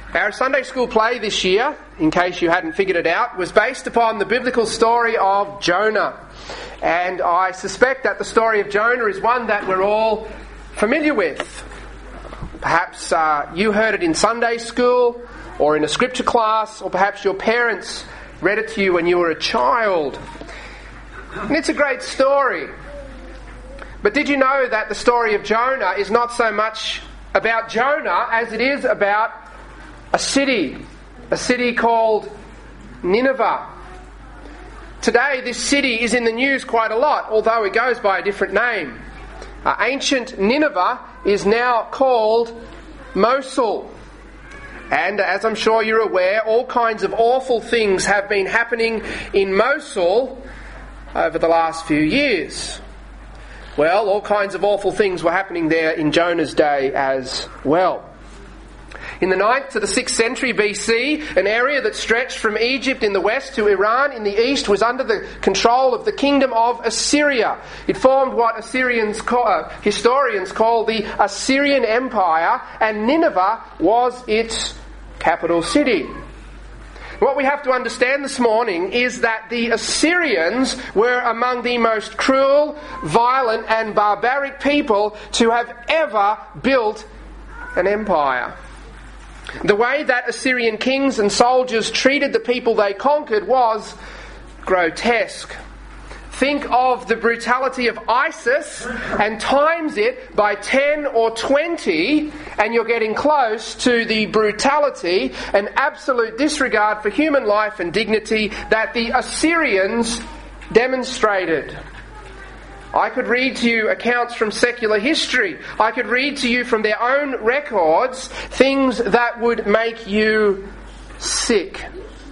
Our Sunday school play this year, in case you hadn't figured it out, was based upon the biblical story of Jonah. And I suspect that the story of Jonah is one that we're all familiar with. Perhaps you heard it in Sunday school or in a scripture class, or perhaps your parents read it to you when you were a child. And it's a great story. But did you know that the story of Jonah is not so much about Jonah as it is about a city called Nineveh. Today this city is in the news quite a lot, although it goes by a different name. Ancient Nineveh is now called Mosul. And as I'm sure you're aware, all kinds of awful things have been happening in Mosul over the last few years. Well, all kinds of awful things were happening there in Jonah's day as well. In the 9th to the 6th century BC, an area that stretched from Egypt in the west to Iran in the east was under the control of the kingdom of Assyria. It formed what historians call the Assyrian Empire, and Nineveh was its capital city. What we have to understand this morning is that the Assyrians were among the most cruel, violent and barbaric people to have ever built an empire. The way that Assyrian kings and soldiers treated the people they conquered was grotesque. Think of the brutality of ISIS and times it by 10 or 20 and you're getting close to the brutality and absolute disregard for human life and dignity that the Assyrians demonstrated. I could read to you accounts from secular history. I could read to you from their own records things that would make you sick.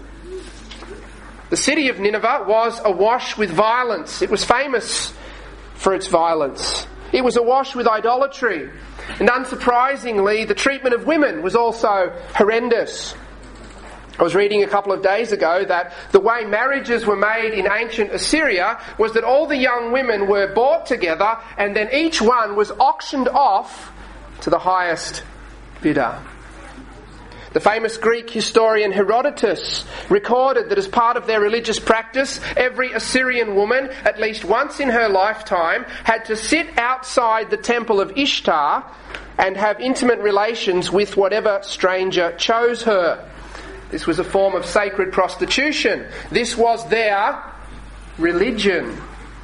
The city of Nineveh was awash with violence. It was famous for its violence. It was awash with idolatry. And unsurprisingly, the treatment of women was also horrendous. I was reading a couple of days ago that the way marriages were made in ancient Assyria was that all the young women were brought together and then each one was auctioned off to the highest bidder. The famous Greek historian Herodotus recorded that as part of their religious practice, every Assyrian woman, at least once in her lifetime, had to sit outside the temple of Ishtar and have intimate relations with whatever stranger chose her. This was a form of sacred prostitution. This was their religion.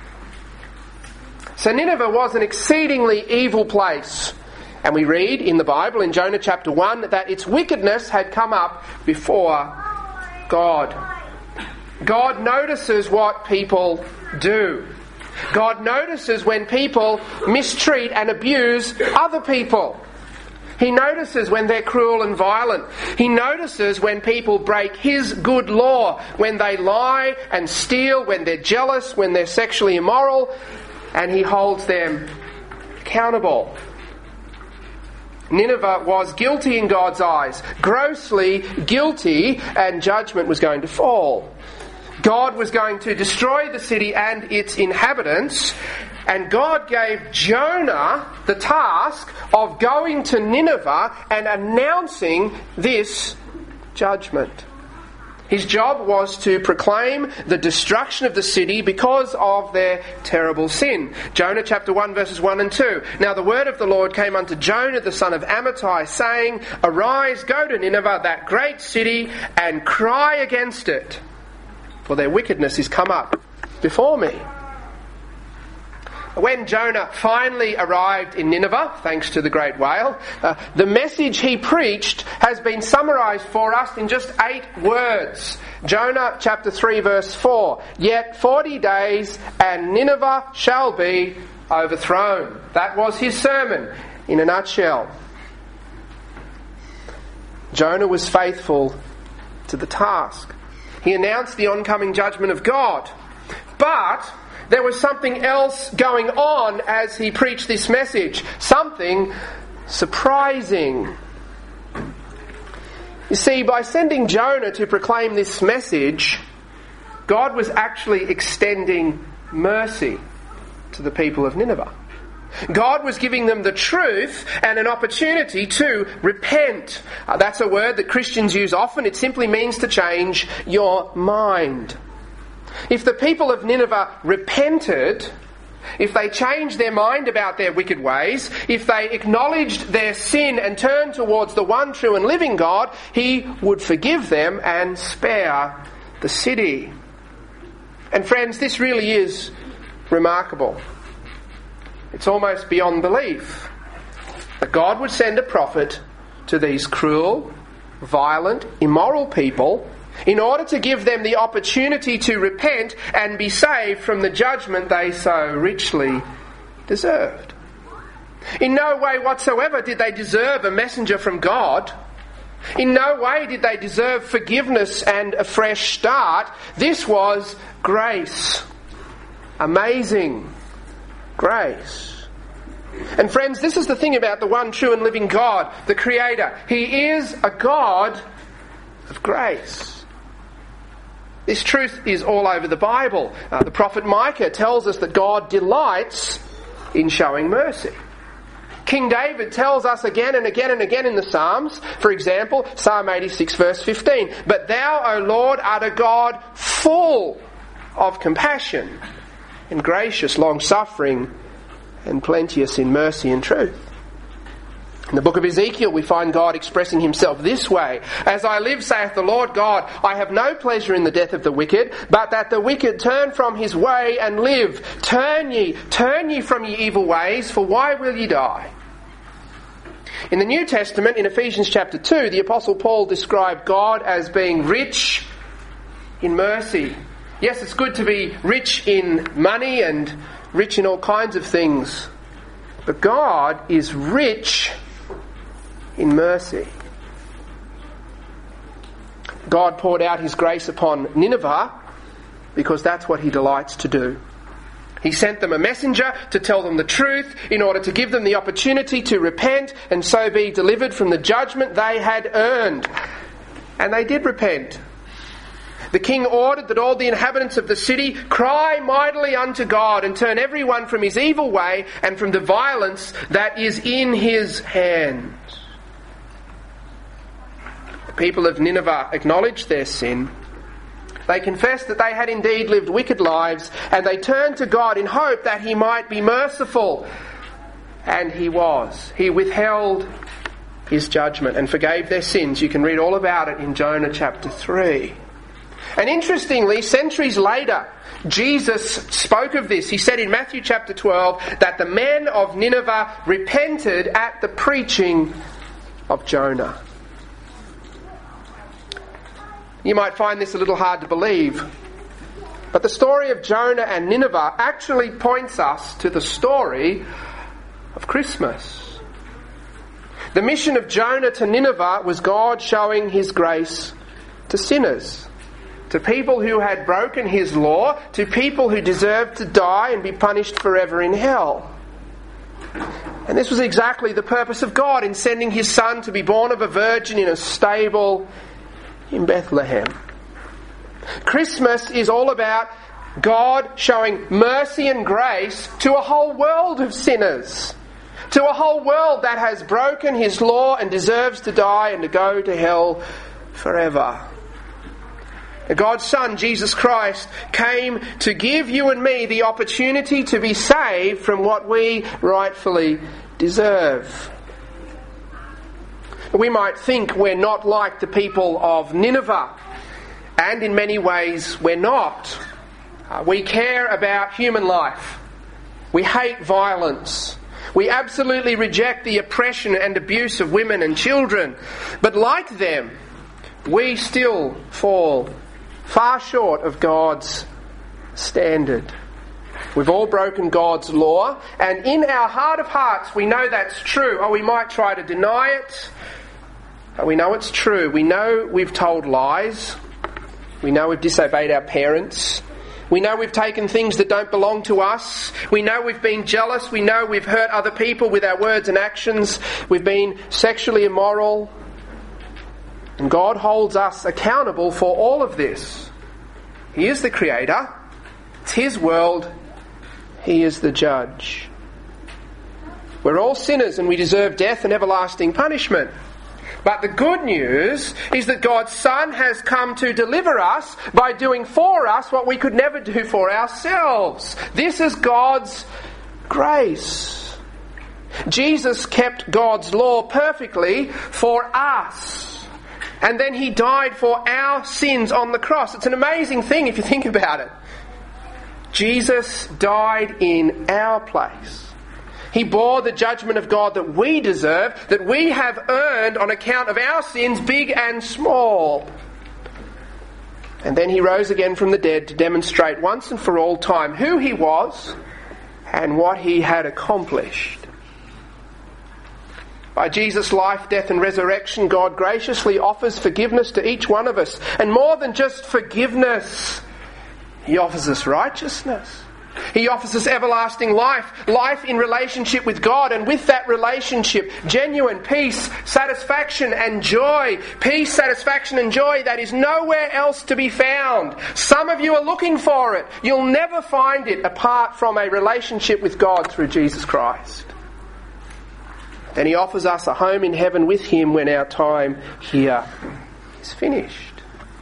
So Nineveh was an exceedingly evil place. And we read in the Bible, in Jonah chapter 1, that its wickedness had come up before God. God notices what people do. God notices when people mistreat and abuse other people. He notices when they're cruel and violent. He notices when people break His good law, when they lie and steal, when they're jealous, when they're sexually immoral, and He holds them accountable. Nineveh was guilty in God's eyes, grossly guilty, and judgment was going to fall. God was going to destroy the city and its inhabitants, and God gave Jonah the task of going to Nineveh and announcing this judgment. His job was to proclaim the destruction of the city because of their terrible sin. Jonah chapter 1 verses 1 and 2. Now the word of the Lord came unto Jonah the son of Amittai, saying, Arise, go to Nineveh, that great city, and cry against it, for their wickedness is come up before me. When Jonah finally arrived in Nineveh, thanks to the great whale, the message he preached has been summarised for us in just 8 words. Jonah chapter 3 verse 4. Yet 40 days and Nineveh shall be overthrown. That was his sermon in a nutshell. Jonah was faithful to the task. He announced the oncoming judgment of God. But there was something else going on as he preached this message. Something surprising. You see, by sending Jonah to proclaim this message, God was actually extending mercy to the people of Nineveh. God was giving them the truth and an opportunity to repent. That's a word that Christians use often. It simply means to change your mind. If the people of Nineveh repented, if they changed their mind about their wicked ways, if they acknowledged their sin and turned towards the one true and living God, He would forgive them and spare the city. And friends, this really is remarkable. It's almost beyond belief that God would send a prophet to these cruel, violent, immoral people in order to give them the opportunity to repent and be saved from the judgment they so richly deserved. In no way whatsoever did they deserve a messenger from God. In no way did they deserve forgiveness and a fresh start. This was grace. Amazing grace. And friends, this is the thing about the one true and living God, the Creator. He is a God of grace. This truth is all over the Bible. The prophet Micah tells us that God delights in showing mercy. King David tells us again and again and again in the Psalms, for example, Psalm 86 verse 15, "But thou, O Lord, art a God full of compassion and gracious, long-suffering and plenteous in mercy and truth." In the book of Ezekiel, we find God expressing Himself this way: "As I live, saith the Lord God, I have no pleasure in the death of the wicked, but that the wicked turn from his way and live. Turn ye from ye evil ways, for why will ye die?" In the New Testament, in Ephesians chapter 2, the Apostle Paul described God as being rich in mercy. Yes, it's good to be rich in money and rich in all kinds of things, but God is rich in mercy. God poured out His grace upon Nineveh because that's what He delights to do. He sent them a messenger to tell them the truth in order to give them the opportunity to repent and so be delivered from the judgment they had earned. And they did repent. The king ordered that all the inhabitants of the city cry mightily unto God and turn everyone from his evil way and from the violence that is in his hands. The people of Nineveh acknowledged their sin. They confessed that they had indeed lived wicked lives, and they turned to God in hope that He might be merciful. And He was. He withheld His judgment and forgave their sins. You can read all about it in Jonah chapter 3. And interestingly, centuries later, Jesus spoke of this. He said in Matthew chapter 12 that the men of Nineveh repented at the preaching of Jonah. You might find this a little hard to believe, but the story of Jonah and Nineveh actually points us to the story of Christmas. The mission of Jonah to Nineveh was God showing His grace to sinners, to people who had broken His law, to people who deserved to die and be punished forever in hell. And this was exactly the purpose of God in sending His Son to be born of a virgin in a stable in Bethlehem. Christmas is all about God showing mercy and grace to a whole world of sinners, to a whole world that has broken His law and deserves to die and to go to hell forever. God's Son, Jesus Christ, came to give you and me the opportunity to be saved from what we rightfully deserve. We might think we're not like the people of Nineveh, and in many ways we're not. We care about human life. We hate violence. We absolutely reject the oppression and abuse of women and children. But like them, we still fall far short of God's standard. We've all broken God's law, and in our heart of hearts we know that's true. Or we might try to deny it, but we know it's true. We know we've told lies. We know we've disobeyed our parents. We know we've taken things that don't belong to us. We know we've been jealous. We know we've hurt other people with our words and actions. We've been sexually immoral. And God holds us accountable for all of this. He is the Creator. It's His world. He is the judge. We're all sinners and we deserve death and everlasting punishment. But the good news is that God's Son has come to deliver us by doing for us what we could never do for ourselves. This is God's grace. Jesus kept God's law perfectly for us. And then he died for our sins on the cross. It's an amazing thing if you think about it. Jesus died in our place. He bore the judgment of God that we deserve, that we have earned on account of our sins, big and small. And then he rose again from the dead to demonstrate once and for all time who he was and what he had accomplished. By Jesus' life, death and resurrection, God graciously offers forgiveness to each one of us. And more than just forgiveness, he offers us righteousness. He offers us everlasting life, life in relationship with God, and with that relationship, genuine peace, satisfaction and joy. Peace, satisfaction and joy that is nowhere else to be found. Some of you are looking for it. You'll never find it apart from a relationship with God through Jesus Christ. Then he offers us a home in heaven with him when our time here is finished.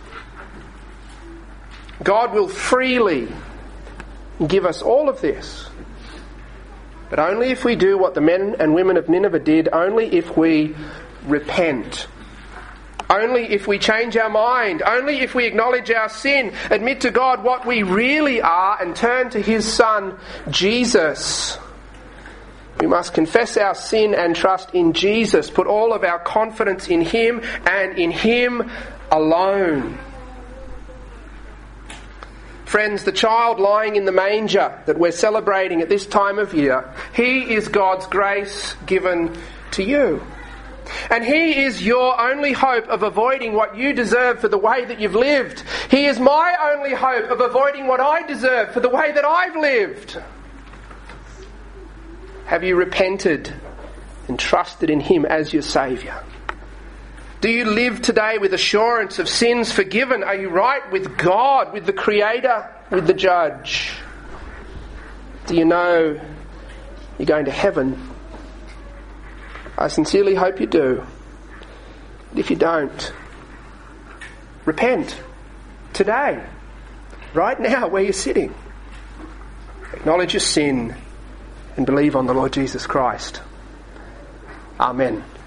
God will freely give us all of this, but only if we do what the men and women of Nineveh did, only if we repent, only if we change our mind, only if we acknowledge our sin, admit to God what we really are, and turn to his Son, Jesus. We must confess our sin and trust in Jesus, put all of our confidence in him and in him alone. Friends, the child lying in the manger that we're celebrating at this time of year, he is God's grace given to you. And he is your only hope of avoiding what you deserve for the way that you've lived. He is my only hope of avoiding what I deserve for the way that I've lived. Have you repented and trusted in him as your Saviour? Do you live today with assurance of sins forgiven? Are you right with God, with the Creator, with the Judge? Do you know you're going to heaven? I sincerely hope you do. But if you don't, repent today, right now where you're sitting. Acknowledge your sin and believe on the Lord Jesus Christ. Amen.